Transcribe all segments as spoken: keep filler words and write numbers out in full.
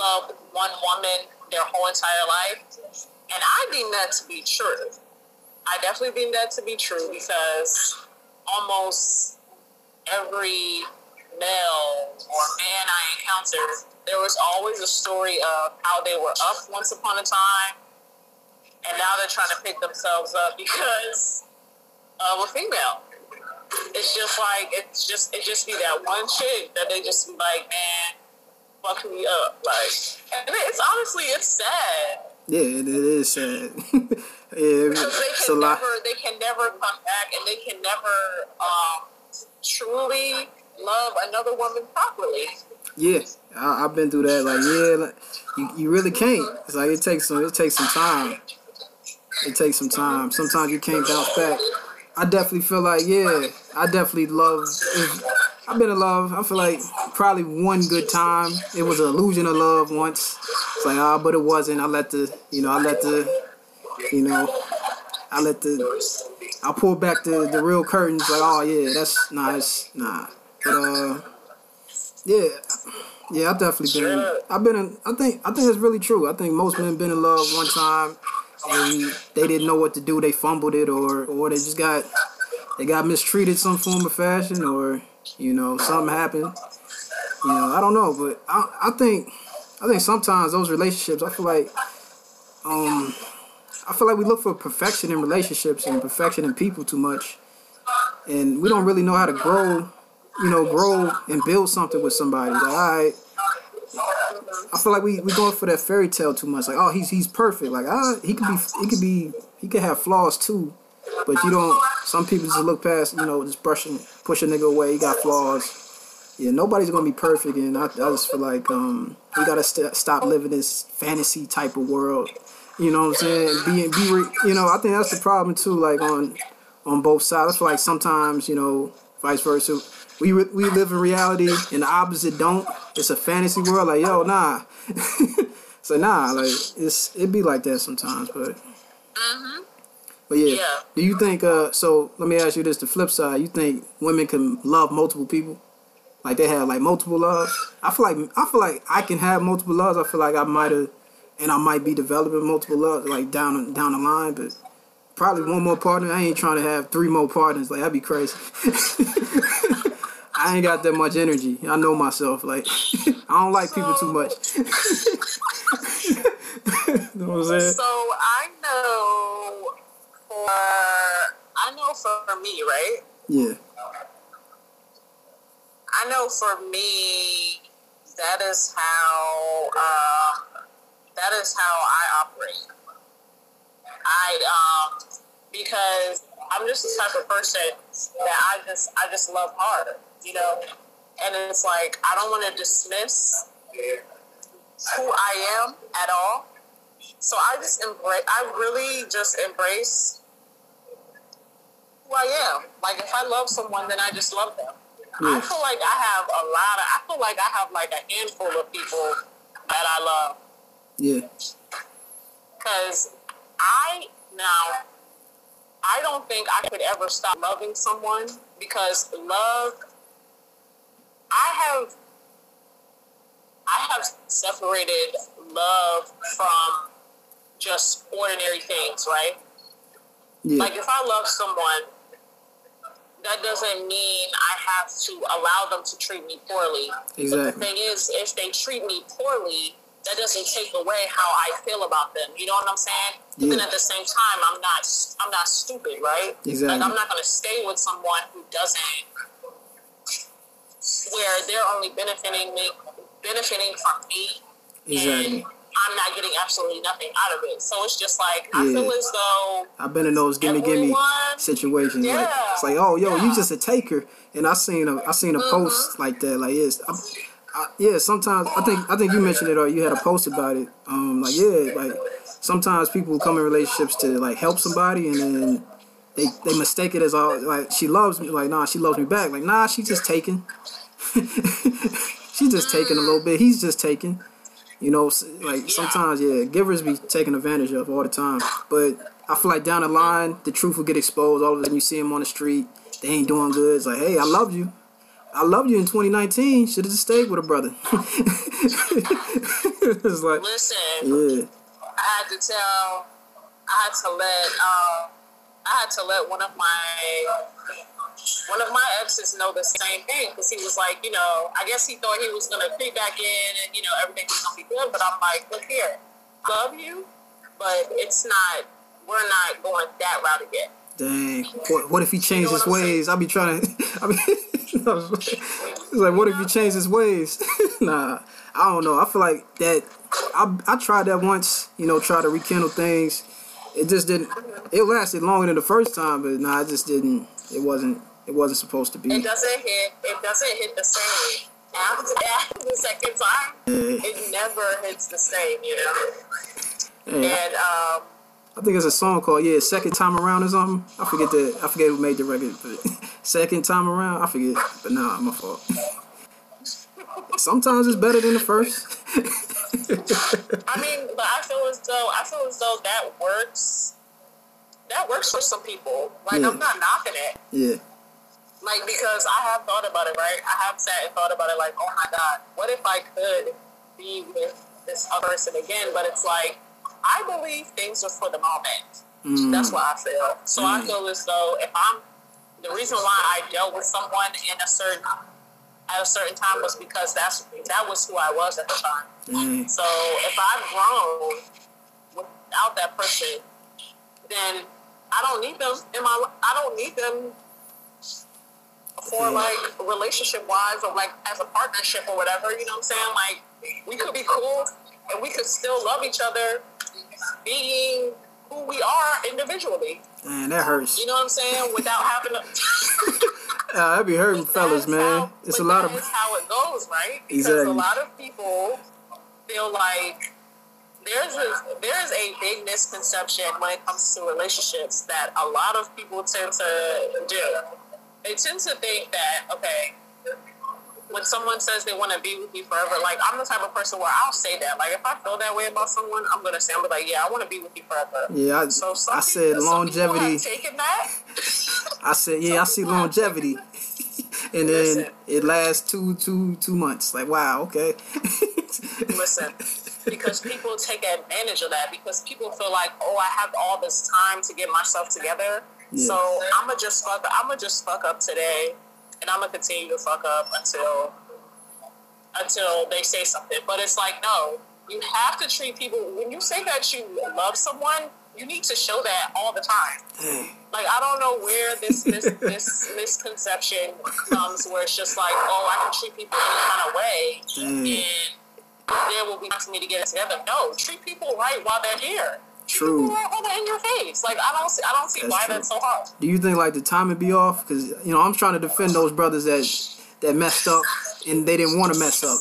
love one woman their whole entire life. And I deem that to be true. I definitely deem that to be true because almost every male or man I encountered, there was always a story of how they were up once upon a time, and now they're trying to pick themselves up because of a female. It's just like, it's just, it just be that one chick that they just be like, man, fuck me up. Like, and it's honestly, it's sad. Yeah, it, it is sad. Yeah, because they can never, they can never come back, and they can never um, truly love another woman properly. Yeah, I, I've been through that. Like, yeah, like, you, you really can't. It's like it takes some, it takes some time. It takes some time. Sometimes you can't bounce back. I definitely feel like, yeah, I definitely love. If, I've been in love. I feel like probably one good time. It was an illusion of love once. It's like, ah, but it wasn't. I let the, you know, I let the. You know, I let the, I pull back the, the real curtains. Like, oh yeah, that's nice, nah. But uh, yeah, yeah, I've definitely been. In, I've been in. I think I think it's really true. I think most men been in love one time, and they didn't know what to do. They fumbled it, or or they just got they got mistreated some form of fashion, or you know something happened. You know, I don't know, but I I think I think sometimes those relationships, I feel like um. I feel like we look for perfection in relationships and perfection in people too much. And we don't really know how to grow, you know, grow and build something with somebody. Like, all right, I feel like we we going for that fairy tale too much. Like, oh, he's he's perfect. Like, ah, he could be he could be he could have flaws too. But you don't, some people just look past, you know, just brushing, push a nigga away, he got flaws. Yeah, nobody's going to be perfect. And I, I just feel like um, we got to st- stop living this fantasy type of world. You know what I'm saying? Be, be re, you know, I think that's the problem too. Like on on both sides, I feel like sometimes, you know, vice versa. We re, we live in reality, and the opposite don't. It's a fantasy world. Like, yo, nah. So nah, like it's it be like that sometimes. But mm-hmm. but yeah. yeah. Do you think? Uh, so let me ask you this: the flip side. You think women can love multiple people? Like they have like multiple loves? I feel like I feel like I can have multiple loves. I feel like I might have. And I might be developing multiple loves, like down down the line, but probably one more partner. I ain't trying to have three more partners. Like, that'd be crazy. I ain't got that much energy. I know myself. Like, I don't like so, people too much. You know what I'm saying? So I know for I know for me, right? Yeah. I know for me, that is how. Uh, That is how I operate. I um because I'm just the type of person that I just I just love hard, you know. And it's like I don't want to dismiss who I am at all. So I just embrace. I really just embrace who I am. Like if I love someone, then I just love them. Yeah. I feel like I have a lot of. I feel like I have like a handful of people that I love. Yeah. Because I, now, I don't think I could ever stop loving someone because love, I have, I have separated love from just ordinary things, right? Yeah. Like if I love someone, that doesn't mean I have to allow them to treat me poorly. Exactly. But the thing is, if they treat me poorly, that doesn't take away how I feel about them. You know what I'm saying? Yeah. But then at the same time, I'm not I'm not stupid, right? Exactly. Like I'm not gonna stay with someone who doesn't, where they're only benefiting me, benefiting from me, exactly. and I'm not getting absolutely nothing out of it. So it's just like yeah. I feel as though I've been in those gimme gimme situations. Yeah. Like it's like, oh, yo, yeah. you just a taker, and I seen a I seen a mm-hmm. post like that. Like yes. I'm, I, yeah, sometimes I think I think you mentioned it or you had a post about it. Um, like yeah, like sometimes people come in relationships to like help somebody and then they they mistake it as all like she loves me. Like nah, she loves me back. Like nah, she's just taking. She's just taking a little bit. He's just taking. You know, like sometimes yeah, givers be taken advantage of all the time. But I feel like down the line, the truth will get exposed. All of a sudden, you see them on the street, they ain't doing good. It's like hey, I love you. I loved you in twenty nineteen. Should have just stayed with a brother. It's like, listen, yeah. I had to tell, I had to let, um, I had to let one of my, one of my exes know the same thing, because he was like, you know, I guess he thought he was gonna creep back in and, you know, everything was gonna be good. But I'm like, look here, I love you, but it's not. We're not going that route again. Dang. What, what if he changed You know his what I'm ways? saying? I'll be trying to. I mean, it's like, what if he changed his ways? Nah, I don't know. I feel like that. I I tried that once. You know, try to rekindle things. It just didn't. It lasted longer than the first time, but nah, it just didn't. It wasn't. It wasn't supposed to be. It doesn't hit. It doesn't hit the same after, after the second time. Yeah. It never hits the same, you know. Yeah. And um. I think it's a song called yeah, Second Time Around or something. I forget the I forget who made the record, but Second Time Around, I forget. But nah, my fault. Sometimes it's better than the first. I mean, but I feel as though I feel as though that works. That works for some people. Like Yeah. I'm not knocking it. Yeah. Like, because I have thought about it, right? I have sat and thought about it. Like, oh my God, what if I could be with this other person again? But it's like, I believe things are for the moment. Mm. That's what I feel. So Mm. I feel as though if I'm, the reason why I dealt with someone in a certain, at a certain time was because that's that was who I was at the time. Mm. So if I've grown without that person, then I don't need them in my. I don't need them for like relationship wise or like as a partnership or whatever. You know what I'm saying? Like we could be cool and we could still love each other, being who we are individually. Man, that hurts. You know what I'm saying? Without having to. Uh, that be hurting But fellas, that's man. how- It's but a lot that of is how it goes, right? Because Exactly. a lot of people feel like there's a there's a big misconception when it comes to relationships that a lot of people tend to do. They tend to think that, okay, when someone says they want to be with you forever, like I'm the type of person where I'll say that. Like if I feel that way about someone, I'm gonna say, I'm gonna be like, yeah, I want to be with you forever. yeah. I, So some I people, said some people longevity. have taken that. I said yeah. I see longevity, and then Listen. it lasts two two two months. Like wow, okay. Listen, because people take advantage of that because people feel like, oh, I have all this time to get myself together, Yeah. so I'm gonna just fuck. I'm gonna just fuck up today, and I'm gonna continue to fuck up until until they say something. But it's like, no, you have to treat people. When you say that you love someone, you need to show that all the time. Like I don't know where this this this misconception comes, where it's just like, oh, I can treat people any kind of way, Mm. and there will be time for me to get it together. No, treat people right while they're here. Treat True. people right while they're in your face. Like I don't see, I don't see That's why true. that's so hard. Do you think like the timing be off? Because you know I'm trying to defend those brothers that that messed up and they didn't want to mess up.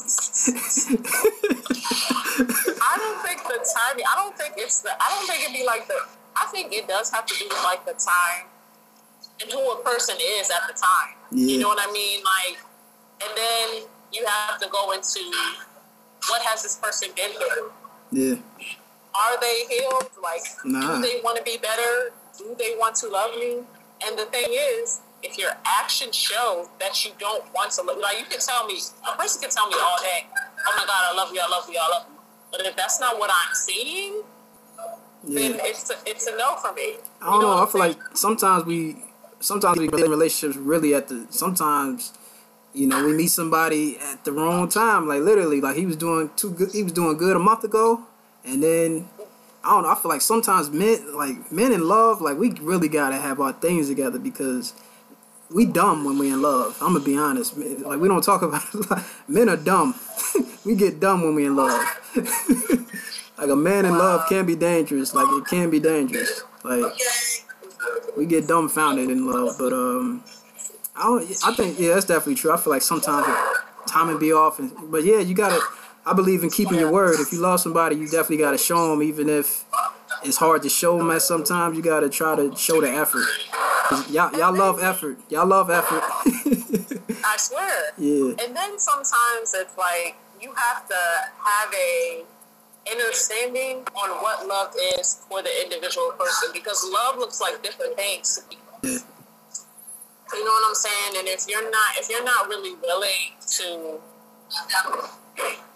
I don't think the timing. I don't think it's the. I don't think it'd be like the. I think it does have to do with like the time and who a person is at the time. Yeah. You know what I mean? Like, and then you have to go into what has this person been through. Yeah. Are they healed? Like, Nah. do they want to be better? Do they want to love me? And the thing is, if your actions show that you don't want to love, like you can tell me, a person can tell me all day, oh my God, I love you, I love you, I love you. But if that's not what I'm seeing, then Yeah. it's a, it's a no for me. I don't You know. what I I'm feel saying? like sometimes we, sometimes we get in relationships really at the. Sometimes, you know, we meet somebody at the wrong time. Like literally, like he was doing too good. He was doing good a month ago, and then I don't know. I feel like sometimes men, like men in love, like we really gotta have our things together because we dumb when we in love. I'm gonna be honest. Like we don't talk about it. Men are dumb. We get dumb when we in love. Like a man in love can be dangerous. Like it can be dangerous. Like we get dumbfounded in love. But um, I don't. I think yeah, that's definitely true. I feel like sometimes timing be off. And, but yeah, you gotta. I believe in keeping your word. If you love somebody, you definitely gotta show them, even if it's hard to show them. At sometimes you gotta try to show the effort. Y'all, y'all love effort. Y'all love effort. I swear. Yeah. And then sometimes it's like you have to have a understanding on what love is for the individual person, because love looks like different things to people. Yeah. You know what I'm saying? And if you're not if you're not really willing to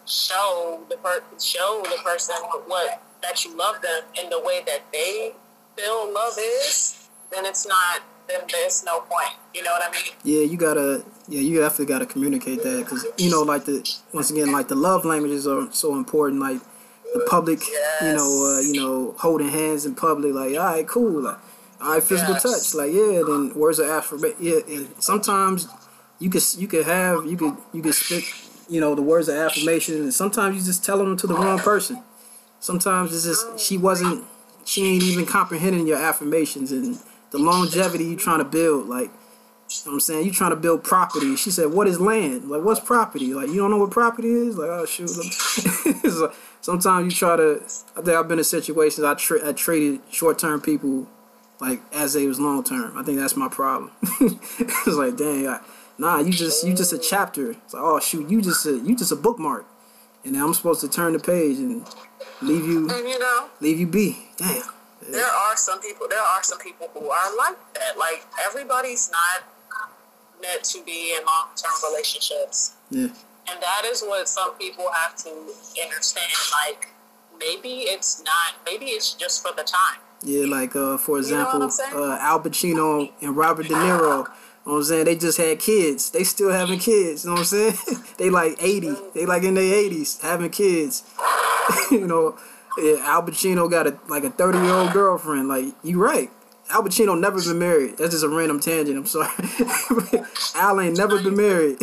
show the per- show the person what that you love them in the way that they feel love is, then it's not. Then there's no point. You know what I mean? Yeah, you gotta. Yeah, you definitely gotta communicate that because you know, like the once again, like the love languages are so important. Like the public, yes. you know, uh, you know, holding hands in public. Like, all right, cool. Like, all right, physical yes. touch. Like, yeah. Then words of affirmation. Yeah, and sometimes you could you could have you could you could spit, you know, the words of affirmation, and sometimes you just tell them to the wrong person. Sometimes it's just she wasn't, she ain't even comprehending your affirmations and the longevity you trying to build. Like, you know what I'm saying, you trying to build property. She said, "What is land? Like, what's property? Like, you don't know what property is? Like, oh shoot." So, sometimes you try to. I think I've been in situations I tra- I traded short term people like as they was long term. I think that's my problem. It's like, dang, I, nah, you just you just a chapter. It's like, oh shoot, you just a, you just a bookmark, and then I'm supposed to turn the page and leave you, and you know, leave you be. Damn. There are some people. There are some people who are like that. Like everybody's not meant to be in long-term relationships. Yeah. And that is what some people have to understand. Like maybe it's not. Maybe it's just for the time. Yeah, like uh, for example, you know uh, Al Pacino and Robert De Niro. You know what I'm saying? They just had kids. They still having kids. You know what I'm saying? They like eighty. They like in their eighties having kids. You know. Yeah, Al Pacino got a like a thirty year old girlfriend. Like, you right. Al Pacino never been married. That's just a random tangent. I'm sorry. Al ain't never been married.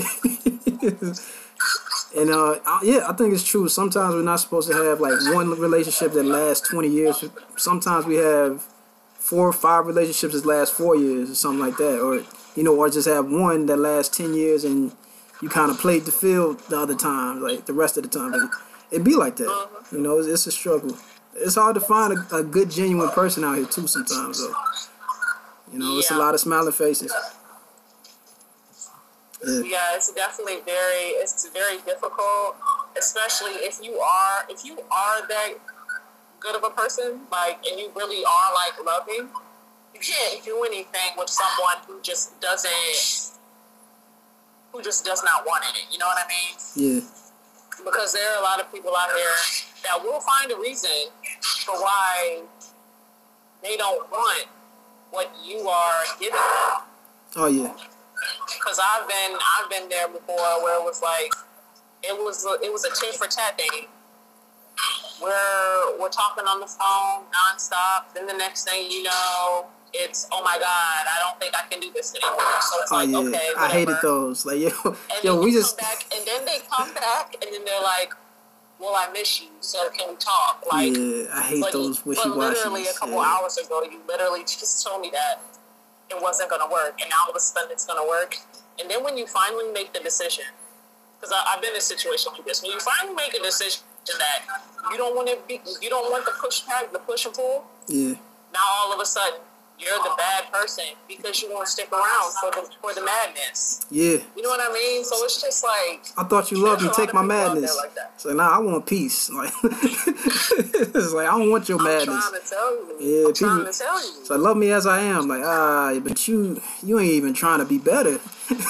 And uh, yeah, I think it's true. Sometimes we're not supposed to have like one relationship that lasts twenty years. Sometimes we have four or five relationships that last four years or something like that, or you know, or just have one that lasts ten years and you kind of played the field the other time, like the rest of the time. Like, it be like that. You know, it's, it's a struggle. It's hard to find a, a good, genuine person out here, too, sometimes, though. You know, yeah. It's a lot of smiling faces. Yeah. yeah, it's definitely very, it's very difficult, especially if you are, if you are that good of a person, like, and you really are, like, loving, you can't do anything with someone who just doesn't, who just does not want it, you know what I mean? Yeah. Because there are a lot of people out here that will find a reason for why they don't want what you are giving them. Oh yeah. Because I've been I've been there before where it was like it was a, it was a tit for tat thing. Where we're talking on the phone nonstop. Then the next thing you know, it's, oh my God, I don't think I can do this anymore. So it's oh, like, yeah. okay, whatever. I hated those. Like, yo, and yo, we just back, and then they come back, and then they're like, well, I miss you, so can we talk? Like, yeah, I hate but, those wishy-washy. But literally a couple yeah. hours ago, you literally just told me that it wasn't going to work, and now all of a sudden it's going to work. And then when you finally make the decision, because I've been in a situation like this, when you finally make a decision that you don't want to be, you don't want the push back, the push and pull. Yeah. Now all of a sudden you're the bad person because you won't stick around for the for the madness. Yeah. You know what I mean? So it's just like, I thought you loved me. Take my madness. Like so nah, I want peace. Like it's like, I don't want your I'm madness. I'm trying to tell you. Yeah, I'm people, trying to tell you. So love me as I am. Like, ah, but you you ain't even trying to be better.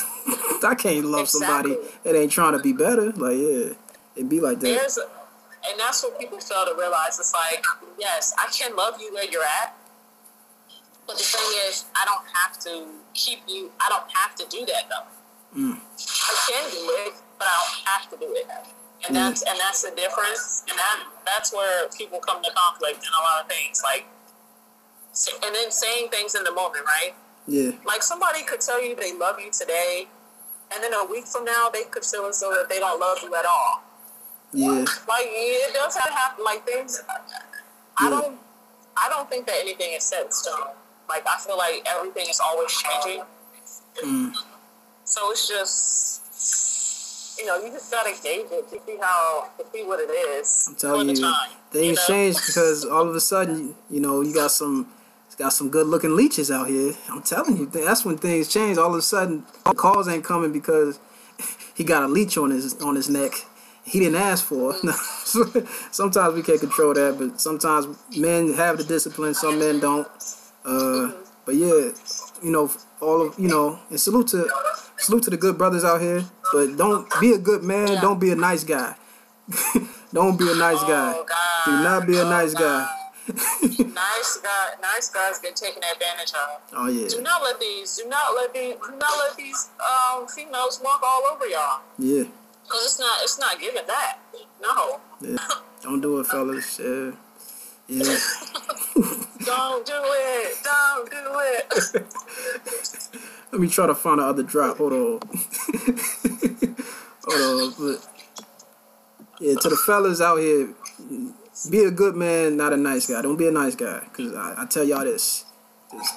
I can't love exactly. somebody that ain't trying to be better. Like, yeah, it be like that. There's, and that's what people fail to realize. It's like, yes, I can love you where you're at. But the thing is, I don't have to keep you, I don't have to do that though. Mm. I can do it, but I don't have to do it. And mm. that's and that's the difference. And that that's where people come to conflict in a lot of things. Like, and then saying things in the moment, right? Yeah. Like somebody could tell you they love you today, and then a week from now they could feel as though that they don't love you at all. Yeah. Like it does have to happen. Like things. I yeah. don't. I don't think that anything is set in stone. Like, I feel like everything is always changing. Mm. So it's just, you know, you just gotta gauge it to see how, to see what it is. I'm telling you, time, things you know? change because all of a sudden, you know, you got some, got some good looking leeches out here. I'm telling you, that's when things change. All of a sudden, calls ain't coming because he got a leech on his on his neck. He didn't ask for it. Sometimes we can't control that, but sometimes men have the discipline, some men don't. Uh, but yeah, you know, all of you know, and salute to salute to the good brothers out here. But don't be a good man. Yeah. Don't be a nice guy. Don't be a nice guy. Oh, God. Do not be a oh, nice God. guy. nice guy, nice guys get taken advantage of. Oh yeah. Do not let these, do not let these, do not let these um, females walk all over y'all. Yeah. Cause it's not, it's not giving that. No. Yeah. Don't do it, fellas. Yeah. Yeah. Don't do it. Don't do it. Let me try to find the other drop. Hold on. Hold on. But yeah, to the fellas out here, be a good man, not a nice guy. Don't be a nice guy. Because I, I tell y'all this. Just,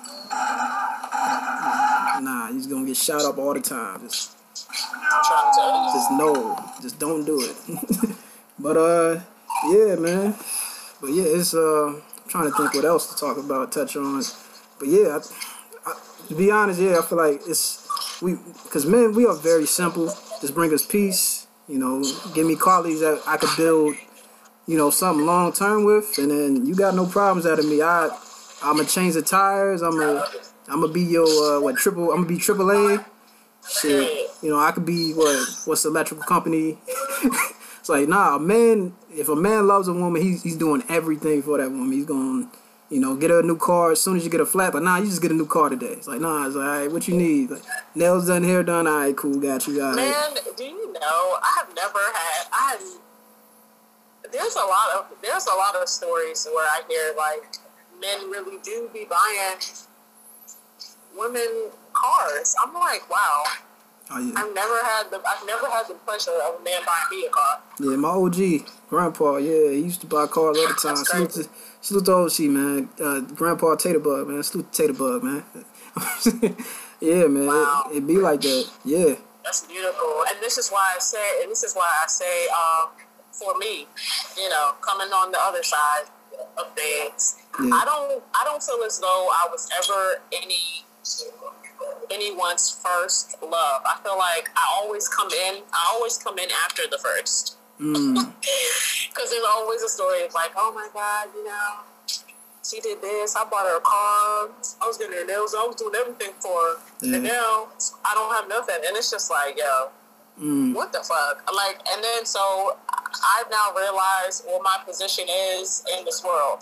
nah, you're going to get shot up all the time. Just, I'm trying to tell you. just no. Just don't do it. But, uh, yeah, man. But, yeah, it's, uh, I'm trying to think what else to talk about, touch on. But, yeah, I, I, to be honest, yeah, I feel like it's, we, because men, we are very simple. Just bring us peace. You know, give me qualities that I could build, you know, something long term with, and then you got no problems out of me. I, I'ma change the tires. I'ma, I'ma be your uh, what triple? I'ma be triple A. Shit, you know, I could be what? What's the electrical company? It's like, nah, a man. If a man loves a woman, he's he's doing everything for that woman. He's going, you know, get her a new car as soon as you get a flat. But nah, you just get a new car today. It's like, nah, it's like, all right, what you need? Like, nails done, hair done. All right, cool, got you. All right. Man, do you know? I have never had. I have. There's a lot of there's a lot of stories where I hear like men really do be buying women cars. I'm like, wow. Oh, yeah. I've never had the I've never had the pleasure of a man buying me a car. Yeah, my O G, Grandpa, yeah, he used to buy cars all the time. Salute to, salute to O G, man. Uh, Grandpa Taterbug, man. Salute to Taterbug, man. Yeah, man. Wow. It, it be like that. Yeah. That's beautiful. And this is why I say, and this is why I say, um, for me, you know, coming on the other side of things, Yeah. I don't, I don't feel as though I was ever any, anyone's first love. I feel like I always come in, I always come in after the first. Mm. Because there's always a story of like, oh my God, you know, she did this, I bought her a car, I was getting her nails, I was doing everything for her, Yeah. and now I don't have nothing. And it's just like, yo, Mm. what the fuck? Like, and then so I've now realized what my position is in this world.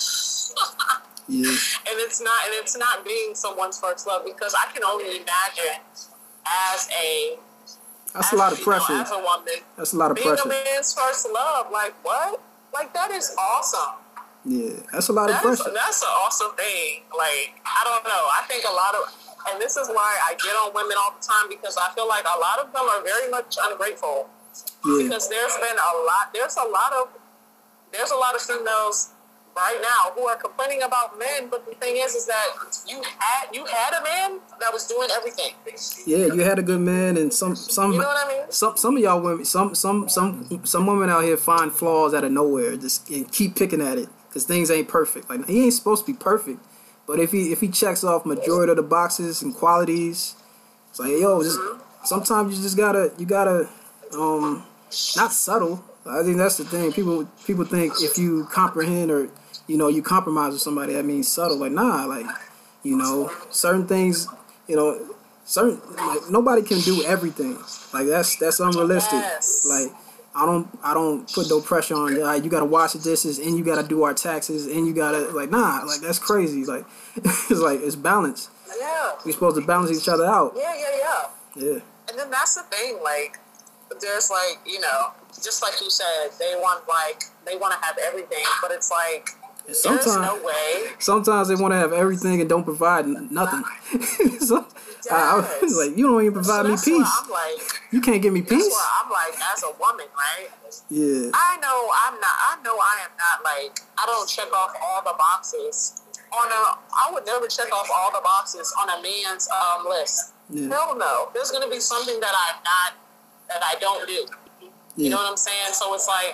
Yeah. And it's not, and it's not being someone's first love, because I can only imagine as a That's as, a lot of you pressure. know, as a woman, That's a lot of being pressure. a man's first love. Like, what? Like, that is awesome. Yeah. That's a lot of That is, pressure. that's an awesome thing. Like, I don't know. I think a lot of, and this is why I get on women all the time, because I feel like a lot of them are very much ungrateful. Yeah. Because there's been a lot, there's a lot of, there's a lot of females right now who are complaining about men, but the thing is, is that you had, you had a man that was doing everything. Yeah, you had a good man, and some some You know what I mean? some some of y'all women, some some some some women out here find flaws out of nowhere, just and keep picking at it because things ain't perfect. Like, he ain't supposed to be perfect, but if he if he checks off majority of the boxes and qualities, it's like, yo, just sometimes you just gotta you gotta um not subtle. I think that's the thing. People people think if you comprehend or you know you compromise with somebody, that means subtle. Like, nah, like, you know, certain things, you know, certain like nobody can do everything. Like, that's that's unrealistic. Yes. Like, I don't I don't put no pressure on you. Like, you gotta wash the dishes and you gotta do our taxes and you gotta like nah, like that's crazy. Like it's like it's balance. Yeah. We're supposed to balance each other out. Yeah, yeah, yeah. Yeah. And then that's the thing, like, there's like, you know, just like you said, they want like, they want to have everything, but it's like, And there's sometimes no way. sometimes they want to have everything and don't provide n- nothing. So, I, I was Yes. like, you don't even provide So me that's why peace. I'm like, You can't give me that's peace. why I'm like, as a woman, right? Yeah. I know I'm not, I know I am not like, I don't check off all the boxes on a, I would never check off all the boxes on a man's um, list. Yeah. Hell no. There's going to be something that I'm not, that I don't do. You Yeah. know what I'm saying? So it's like,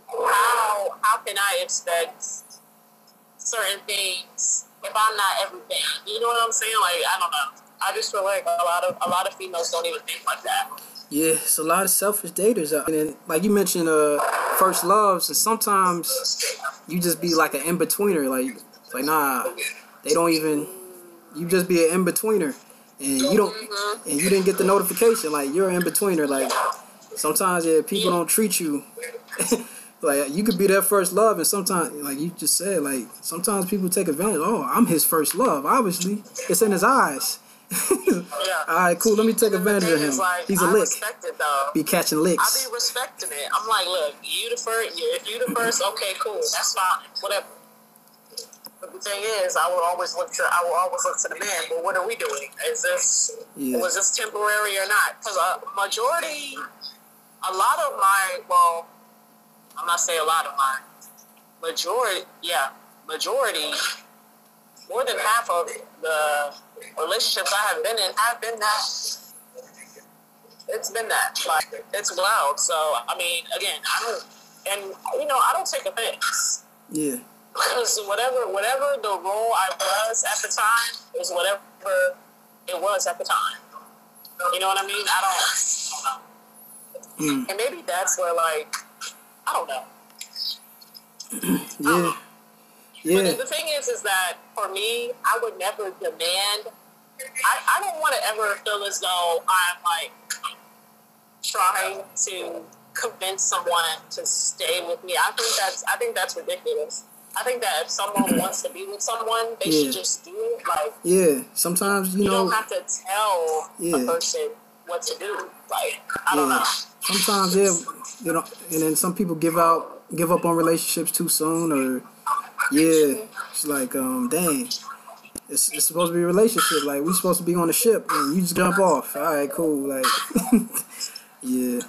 how how can I expect certain things if I'm not everything? You know what I'm saying? Like, I don't know. I just feel like a lot of a lot of females don't even think like that. Yeah, it's a lot of selfish daters out. And then, like you mentioned, uh, first loves, and sometimes you just be like an in-betweener. Like, it's like, nah, they don't even, you just be an in-betweener. And you don't, Mm-hmm. and you didn't get the notification. Like, you're an in-betweener. Like, sometimes yeah, people don't treat you like you could be their first love, and sometimes like you just said, like sometimes people take advantage. Oh, I'm his first love. Obviously, it's in his eyes. Yeah. All right, cool. Let me take advantage of him. Like, He's a I lick. respect it though. Be catching licks. I be respecting it. I'm like, look, you the first. If you the first, okay, cool. That's fine. Whatever. But the thing is, I will always look to. I will always look to the man. But what are we doing? Is this yeah. was this temporary or not? Because a majority, a lot of my, well, I'm not saying a lot of my, majority, yeah, majority, more than half of the relationships I have been in have been that. It's been that. Like, it's wild. So, I mean, again, I don't, and, you know, I don't take offense. Yeah. Because whatever, whatever the role I was at the time is whatever it was at the time. You know what I mean? I don't, I don't know. Mm. And maybe that's where, like, I don't know. Yeah. Um, yeah. But the thing is, is that for me, I would never demand. I, I don't want to ever feel as though I'm like trying to convince someone to stay with me. I think that's I think that's ridiculous. I think that if someone wants to be with someone, they yeah. should just do it. Like yeah, sometimes you, you know you don't have to tell yeah. a person what to do. Like I don't yeah. know. Sometimes yeah, you know, and then some people give out give up on relationships too soon, or yeah, it's like um, dang. It's, it's supposed to be a relationship. Like, we supposed to be on the ship, and you just jump off. All right, cool. Like, yeah.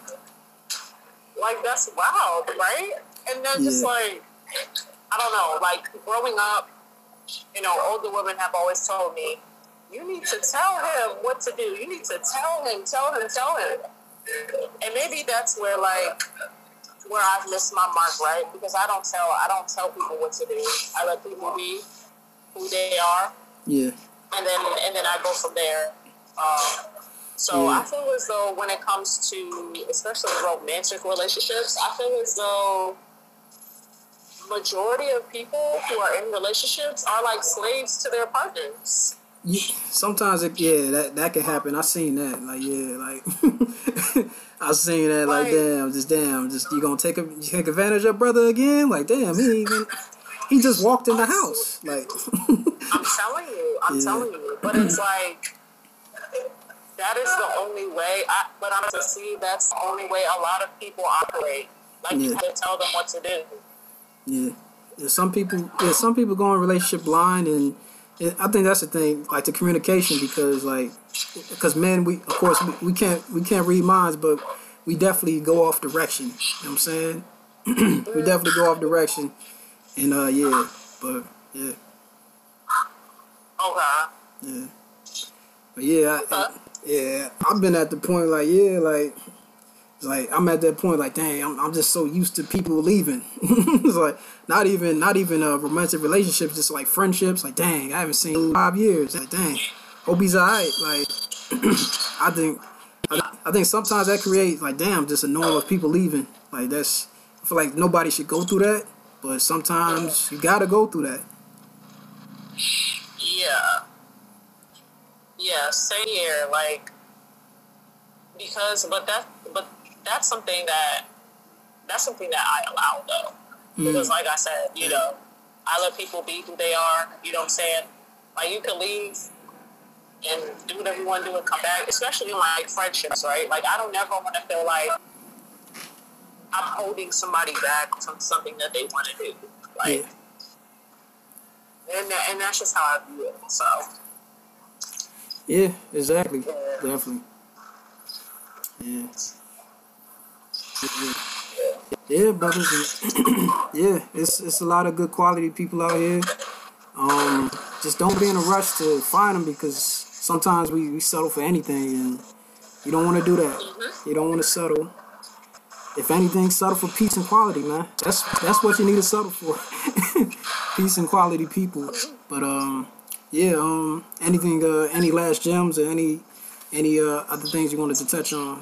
Like, that's wild, right? And then yeah. just, like, I don't know. Like, growing up, you know, older women have always told me, you need to tell him what to do. You need to tell him, tell him, tell him. And maybe that's where, like, where I've missed my mark, right? Because I don't tell, I don't tell people what to do. I let people be who they are. Yeah. And then and then I go from there. Um, so yeah. I feel as though when it comes to, especially romantic relationships, I feel as though majority of people who are in relationships are like slaves to their partners. Yeah, sometimes, it, yeah, that, that can happen. I seen that. Like, yeah, like, I seen that, like, like, damn, just damn, just, you gonna take, a, take advantage of brother again? Like, damn, he even... He just walked in the house. Like I'm telling you. I'm yeah. telling you. But it's like, that is the only way. I, but I'm to see that's the only way a lot of people operate. Like, yeah. you have to tell them what to do. Yeah. yeah. Some people, yeah, some people go in relationship blind, and it, I think that's the thing, like the communication, because like, because men, we, of course, we, we can't, we can't read minds, but we definitely go off direction. You know what I'm saying? We definitely go off direction. And, uh, yeah, but, yeah. Okay. Yeah. But, yeah, I, yeah, I've been at the point, like, yeah, like, like, I'm at that point, like, dang, I'm, I'm just so used to people leaving. It's like, not even, not even uh, romantic relationships, just, like, friendships. Like, dang, I haven't seen him in five years. Like, dang, hope he's all right. Like, I think, I, I think sometimes that creates, like, damn, just a norm of people leaving. Like, that's, I feel like nobody should go through that. But sometimes you gotta go through that. Yeah. Yeah, same here. Like, because, but that, but that's something that, that's something that I allow though. Mm. Because like I said, you know, I let people be who they are. You know what I'm saying? Like, you can leave and do whatever you want to do and come back, especially in like friendships, right? Like, I don't ever want to feel like I'm holding somebody back from something that they want to do. Like, yeah. and, that, and that's just how I view it, so. Yeah, exactly. Yeah. Definitely. Yeah. Yeah, yeah brothers. Yeah, it's, it's a lot of good quality people out here. Um, just don't be in a rush to find them, because sometimes we, we settle for anything, and you don't want to do that. Mm-hmm. You don't want to settle. If anything, settle for peace and quality, man. That's that's what you need to settle for. Peace and quality people. But um, yeah. Um, anything? Uh, any last gems or any any uh other things you wanted to touch on?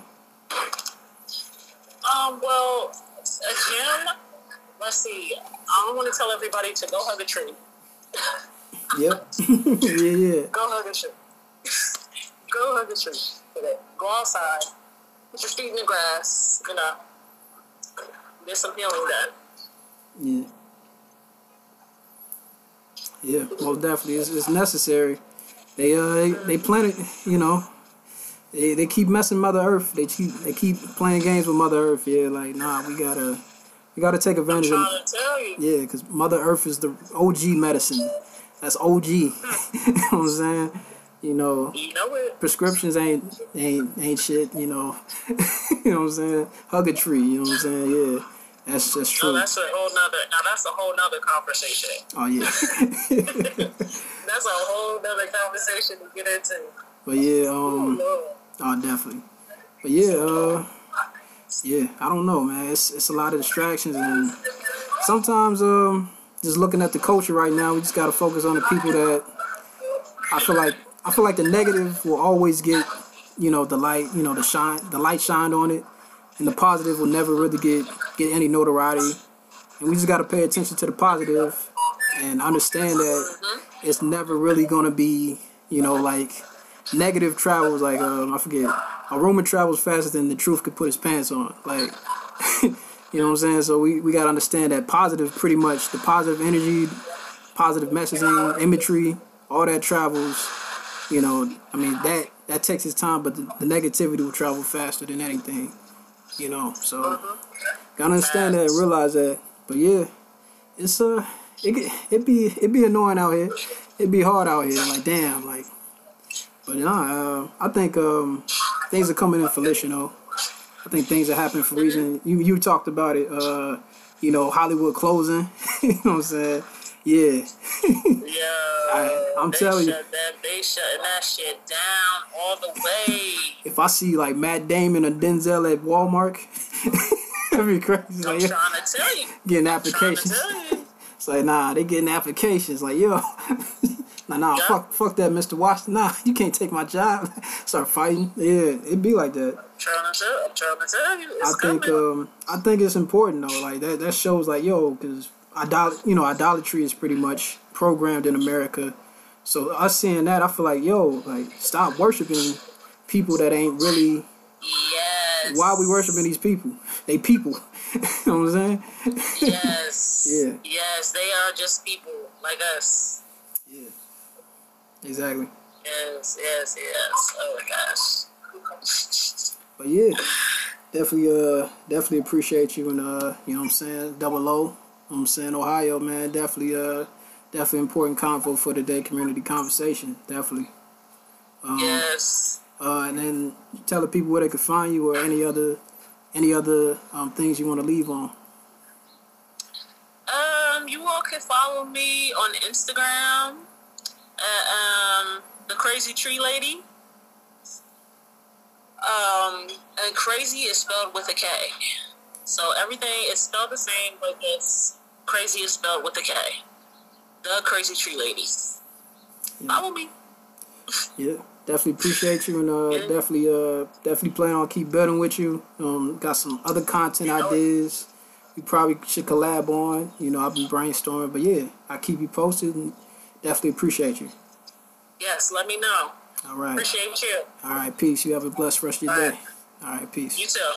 Um. Well, a gem. Let's see. I don't want to tell everybody to go hug a tree. Yep. yeah. Yeah. Go hug a tree. Go hug a tree. Go outside. put your feet in the grass, you know, get some healing done. Yeah. Yeah, most definitely. It's, it's necessary. They uh they, they planted, you know, they they keep messing Mother Earth. They keep they keep playing games with Mother Earth. Yeah, like nah, we gotta we gotta take advantage I'm of. trying to tell you. Yeah, because Mother Earth is the O G medicine. That's O G. You know what I'm saying? You know, You know it. prescriptions ain't ain't ain't shit. You know, you know what I'm saying? Hug a tree. You know what I'm saying? Yeah, that's that's No, true. that's a whole nother. Now that's a whole nother conversation. Oh yeah. That's a whole nother conversation to get into. But yeah, Oh, um, Lord. oh definitely. But yeah, uh, yeah, I don't know, man. It's it's a lot of distractions, and sometimes um, just looking at the culture right now, we just gotta focus on the people that I feel like I feel like the negative will always get, you know, the light, you know, the shine, the light shined on it, and the positive will never really get get any notoriety. And we just gotta pay attention to the positive and understand that it's never really gonna be, you know, like negative travels. Like um, I forget, a rumor travels faster than the truth could put his pants on. Like, you know what I'm saying? So we we gotta understand that positive, pretty much the positive energy, positive messaging, imagery, all that travels. You know, I mean that that takes its time, but the, the negativity will travel faster than anything. You know, so gotta understand that and realize that. But yeah, it's uh, it it be it be annoying out here. It be hard out here. Like damn, like. But nah, uh, I think um, things are coming in fruition though. I think things are happening for a reason. You you talked about it. Uh, you know, Hollywood closing. You know what I'm saying? Yeah. Yeah, I, I'm they telling you. shut that, they shutting that shit down all the way. If I see like Matt Damon or Denzel at Walmart, that'd be crazy. I'm Like, trying to tell you. getting I'm trying to applications. tell you. It's like nah, they getting applications. Like yo, nah nah, Yeah. fuck fuck that, Mister Washington. Nah, you can't take my job. Start fighting. Yeah, it'd be like that. I'm trying to tell, I'm trying to tell you. It's I think coming. um I think it's important though. Like that that shows like yo, because idol you know idolatry is pretty much programmed in America. So us seeing that, I feel like yo, like stop worshiping people that ain't really. Yes. Why are we worshiping these people? They people. You know what I'm saying? Yes. Yeah. Yes, they are just people like us. Yeah. Exactly. Yes, yes, yes. Oh my gosh. But yeah, definitely uh definitely appreciate you and uh you know what I'm saying, double O. You know what I'm saying, Ohio, man, definitely uh definitely important convo for today, community conversation. Definitely. Um, Yes. Uh, and then tell the people where they can find you or any other any other um, things you want to leave on. Um, you all can follow me on Instagram at um the Crazy Tree Lady. Um, and crazy is spelled with a K. So everything is spelled the same, but just crazy is spelled with a K. The Crazy Tree Lady. Yeah. Follow me. Yeah, definitely appreciate you and uh, Yeah. definitely uh, definitely plan on keep building with you. Um, got some other content You know it. ideas we probably should collab on. You know, I've been brainstorming, but yeah, I keep you posted and definitely appreciate you. Yes, let me know. All right, Appreciate you. all right, peace. You have a blessed rest of your All day. right. All right, peace. You too.